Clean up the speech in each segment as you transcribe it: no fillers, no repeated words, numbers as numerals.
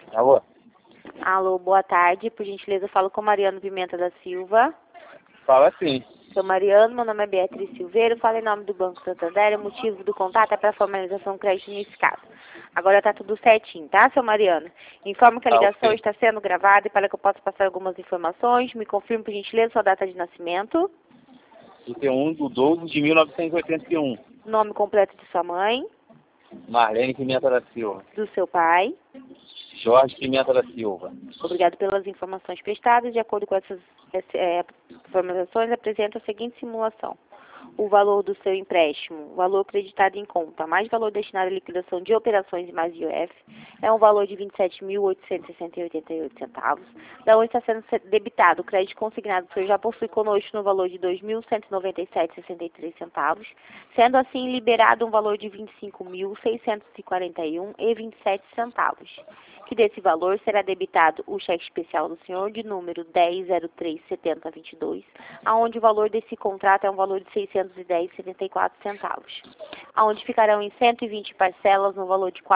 Alô? Alô, boa tarde. Por gentileza, eu falo com Mariano Pimenta da Silva. Fala sim. Sou Mariano, meu nome é Beatriz Silveira, falo em nome do Banco Santander. O motivo do contato é para formalização do crédito nesse caso. Agora tá tudo certinho, tá, seu Mariano? Informo que a ligação está sendo gravada e para que eu possa passar algumas informações, me confirme, por gentileza, sua data de nascimento. 31/12/1981. Nome completo de sua mãe. Marlene Pimenta da Silva. Do seu pai. Jorge Pimenta da Silva. Obrigado pelas informações prestadas. De acordo com essas informações, apresento a seguinte simulação. O valor do seu empréstimo, valor creditado em conta, mais valor destinado à liquidação de operações e mais IOF, é um valor de R$ 27.860,88. Da onde está sendo debitado o crédito consignado que o senhor já possui conosco no valor de R$ 2.197,63, sendo assim liberado um valor de R$ 25.641,27, que desse valor será debitado o cheque especial do senhor de número 10037022, aonde o valor desse contrato é um valor de R$ 610,74, aonde ficarão em 120 parcelas no valor de R$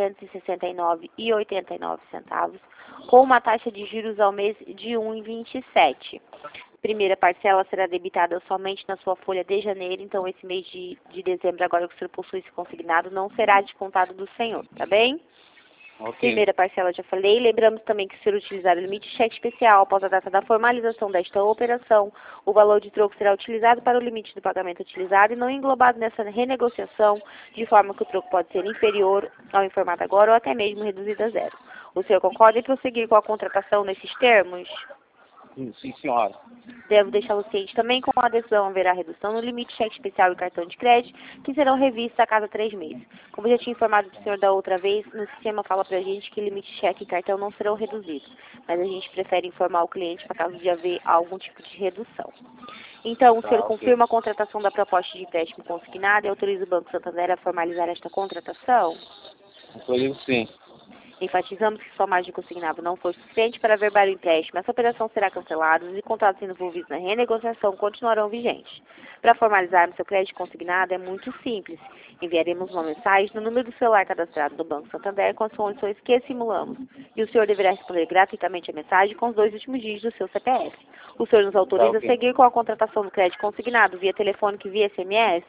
469,89, com uma taxa de juros ao mês de 1,27. Primeira parcela será debitada somente na sua folha de janeiro, então esse mês de dezembro, agora que o senhor possui esse consignado, não será descontado do senhor, tá bem? Ok. Primeira parcela já falei. Lembramos também que se utilizar o limite de cheque especial após a data da formalização desta operação, o valor de troco será utilizado para o limite do pagamento utilizado e não englobado nessa renegociação, de forma que o troco pode ser inferior ao informado agora ou até mesmo reduzido a zero. O senhor concorda em prosseguir com a contratação nesses termos? Sim, senhora. Devo deixá-lo ciente também com a decisão haverá redução no limite de cheque especial e cartão de crédito, que serão revistos a cada 3 meses. Como eu já tinha informado o senhor da outra vez, no sistema fala pra gente que limite de cheque e cartão não serão reduzidos, mas a gente prefere informar o cliente para caso de haver algum tipo de redução. Então, o senhor confirma a contratação da proposta de empréstimo consignado e autoriza o Banco Santander a formalizar esta contratação? Autorizo sim. Enfatizamos que sua margem consignável não foi suficiente para averbar o empréstimo. Essa operação será cancelada e contratos envolvidos na renegociação continuarão vigentes. Para formalizarmos seu crédito consignado é muito simples. Enviaremos uma mensagem no número do celular cadastrado no Banco Santander com as condições que simulamos. E o senhor deverá responder gratuitamente a mensagem com os 2 últimos dígitos do seu CPF. O senhor nos autoriza a seguir com a contratação do crédito consignado via telefônico e via SMS?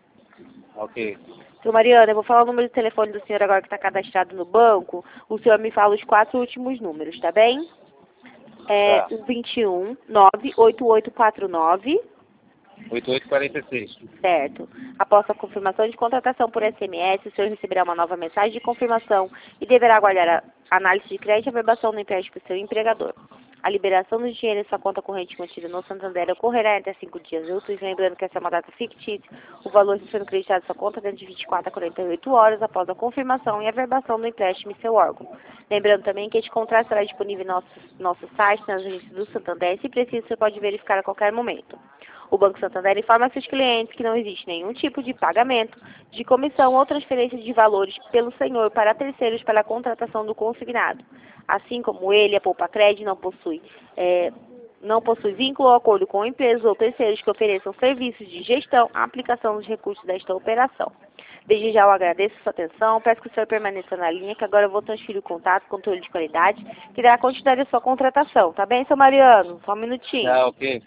Ok. Seu Mariana, eu vou falar o número de telefone do senhor agora que está cadastrado no banco. O senhor me fala os 4 últimos números, tá bem? É o 21 98849 8846. Certo. Após a confirmação de contratação por SMS, o senhor receberá uma nova mensagem de confirmação e deverá aguardar a análise de crédito e averbação do empréstimo do seu empregador. A liberação do dinheiro em sua conta corrente mantida no Santander ocorrerá entre 5 dias úteis, lembrando que essa é uma data fictícia. O valor está sendo creditado em sua conta dentro de 24 a 48 horas após a confirmação e averbação do empréstimo em seu órgão. Lembrando também que este contrato estará disponível em nosso site, nas agências do Santander, e se preciso, você pode verificar a qualquer momento. O Banco Santander informa seus clientes que não existe nenhum tipo de pagamento, de comissão ou transferência de valores pelo senhor para terceiros para a contratação do consignado. Assim como ele, a Poupa Cred não possui vínculo ou acordo com empresas ou terceiros que ofereçam serviços de gestão à aplicação dos recursos desta operação. Desde já eu agradeço a sua atenção, peço que o senhor permaneça na linha, que agora eu vou transferir o contato, controle de qualidade, que dará continuidade à sua contratação. Tá bem, seu Mariano? Só um minutinho. Ok.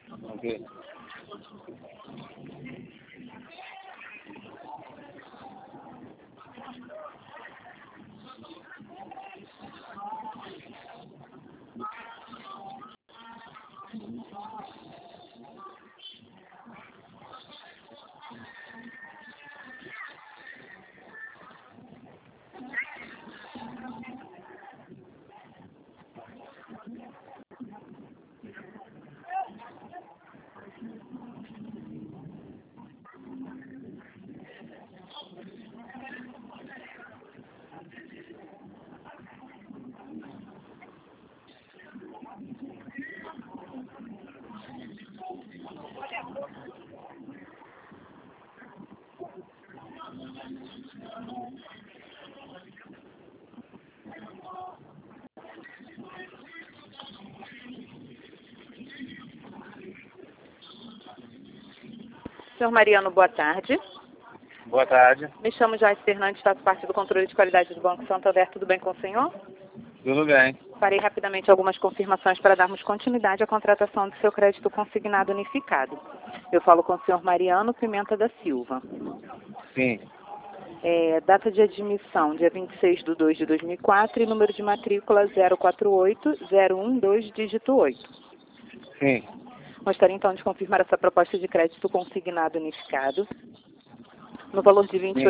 Senhor Mariano, boa tarde. Boa tarde. Me chamo Joyce Fernandes, faço parte do controle de qualidade do Banco Santander. Tudo bem com o senhor? Tudo bem. Farei rapidamente algumas confirmações para darmos continuidade à contratação do seu crédito consignado unificado. Eu falo com o senhor Mariano Pimenta da Silva. Sim. Data de admissão, dia 26/2/2004 e número de matrícula 048012, dígito 8. Sim. Gostaria então de confirmar essa proposta de crédito consignado unificado no valor de R$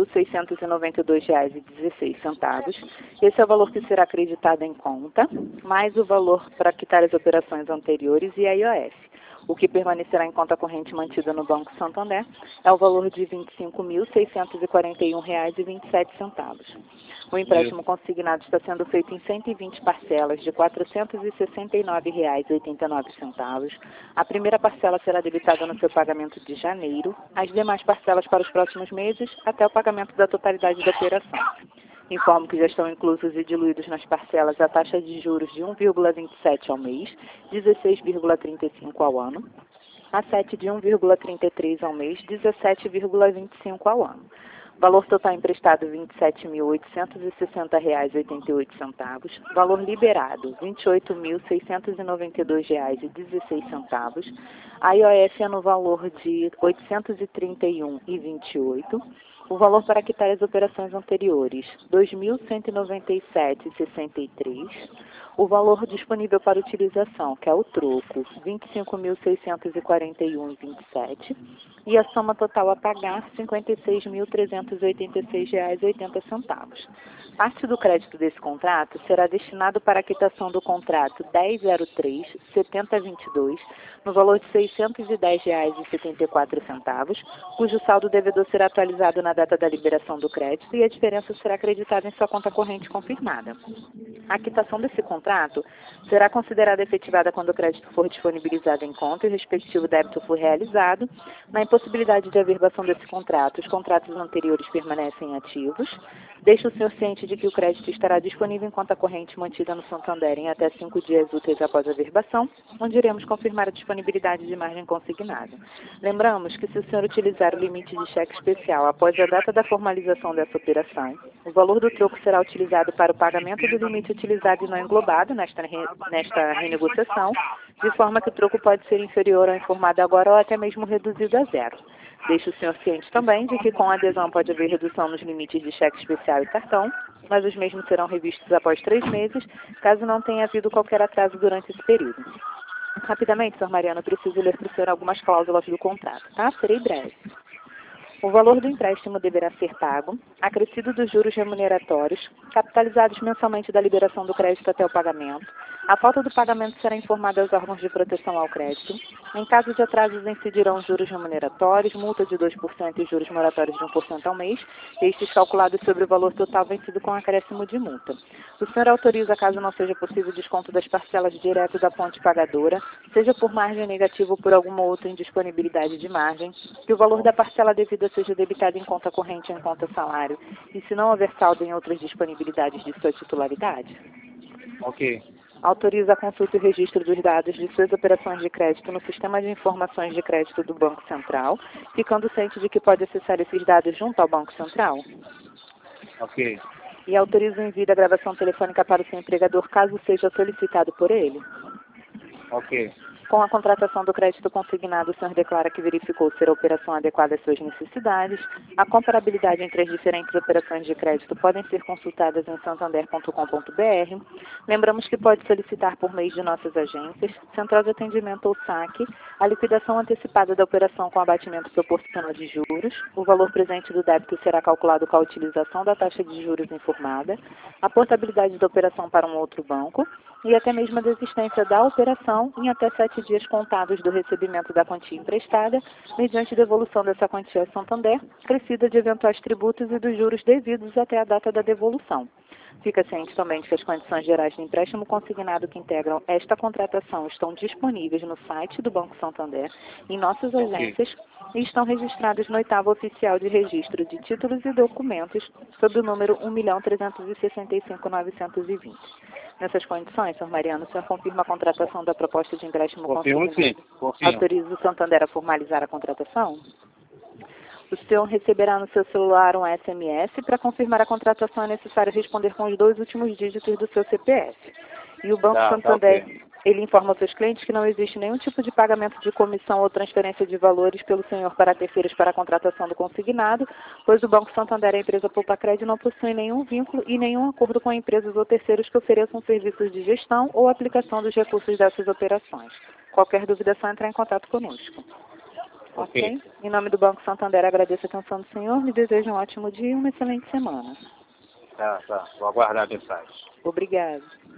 28.692,16. Esse é o valor que será acreditado em conta, mais o valor para quitar as operações anteriores e a IOF. O que permanecerá em conta corrente mantida no Banco Santander é o valor de R$ 25.641,27. O empréstimo consignado está sendo feito em 120 parcelas de R$ 469,89. A primeira parcela será debitada no seu pagamento de janeiro, as demais parcelas para os próximos meses, até o pagamento da totalidade da operação. Informo que já estão inclusos e diluídos nas parcelas a taxa de juros de 1,27 ao mês, 16,35 ao ano, a 7 de 1,33 ao mês, 17,25 ao ano. Valor total emprestado R$ 27.860,88. Valor liberado R$ 28.692,16. A IOF é no valor de R$ 831,28. O valor para quitar as operações anteriores, R$ 2.197,63. O valor disponível para utilização, que é o troco, R$ 25.641,27. E a soma total a pagar, R$ 56.386,80. Parte do crédito desse contrato será destinado para a quitação do contrato 1003-7022, no valor de R$ 610,74, cujo saldo devedor será atualizado na data da liberação do crédito e a diferença será acreditada em sua conta corrente confirmada. A quitação desse contrato será considerada efetivada quando o crédito for disponibilizado em conta e o respectivo débito for realizado. Na impossibilidade de averbação desse contrato, os contratos anteriores permanecem ativos. Deixe o senhor ciente de que o crédito estará disponível em conta corrente mantida no Santander em até 5 dias úteis após a averbação, onde iremos confirmar a disponibilidade de margem consignada. Lembramos que se o senhor utilizar o limite de cheque especial após a data da formalização dessa operação, o valor do troco será utilizado para o pagamento do limite utilizado e não englobado nesta renegociação, de forma que o troco pode ser inferior ao informado agora ou até mesmo reduzido a zero. Deixe o senhor ciente também de que com a adesão pode haver redução nos limites de cheque especial e cartão, mas os mesmos serão revistos após 3 meses, caso não tenha havido qualquer atraso durante esse período. Rapidamente, senhor Mariano, eu preciso ler para o senhor algumas cláusulas do contrato, tá? Serei breve. O valor do empréstimo deverá ser pago, acrescido dos juros remuneratórios, capitalizados mensalmente da liberação do crédito até o pagamento. A falta do pagamento será informada aos órgãos de proteção ao crédito. Em caso de atrasos, incidirão juros remuneratórios, multa de 2% e juros moratórios de 1% ao mês, estes calculados sobre o valor total vencido com acréscimo de multa. O senhor autoriza, caso não seja possível desconto das parcelas direto da fonte pagadora, seja por margem negativa ou por alguma outra indisponibilidade de margem, que o valor da parcela devida seja debitado em conta corrente ou em conta salário, e se não houver saldo em outras disponibilidades de sua titularidade? Ok. Autoriza a consulta e registro dos dados de suas operações de crédito no Sistema de Informações de Crédito do Banco Central, ficando ciente de que pode acessar esses dados junto ao Banco Central? Ok. E autoriza o envio da gravação telefônica para o seu empregador, caso seja solicitado por ele? Ok. Com a contratação do crédito consignado, o senhor declara que verificou ser a operação adequada às suas necessidades. A comparabilidade entre as diferentes operações de crédito podem ser consultadas em santander.com.br. Lembramos que pode solicitar por meio de nossas agências, Central de Atendimento ou SAC, a liquidação antecipada da operação com abatimento proporcional de juros. O valor presente do débito será calculado com a utilização da taxa de juros informada, a portabilidade da operação para um outro banco e até mesmo a desistência da operação em até 7 dias contados do recebimento da quantia emprestada, mediante devolução dessa quantia ao Santander, crescida de eventuais tributos e dos juros devidos até a data da devolução. Fica ciente também de que as condições gerais de empréstimo consignado que integram esta contratação estão disponíveis no site do Banco Santander, em nossas agências, e estão registradas no 8º Oficial de Registro de Títulos e Documentos, sob o número 1.365.920. Nessas condições, senhor Mariano, o senhor confirma a contratação da proposta de empréstimo Confirmo, consignado? sim. Confirmo. Autoriza o Santander a formalizar a contratação? O senhor receberá no seu celular um SMS. Para confirmar a contratação é necessário responder com os 2 últimos dígitos do seu CPF. E o Banco Tá Santander, ok. ele informa aos seus clientes que não existe nenhum tipo de pagamento de comissão ou transferência de valores pelo senhor para terceiros para a contratação do consignado, pois o Banco Santander e a empresa Poupa-Crédito não possuem nenhum vínculo e nenhum acordo com empresas ou terceiros que ofereçam serviços de gestão ou aplicação dos recursos dessas operações. Qualquer dúvida é só entrar em contato conosco. Ok. Em nome do Banco Santander, agradeço a atenção do senhor, me desejo um ótimo dia e uma excelente semana. Tá. Vou aguardar a mensagem. Obrigado.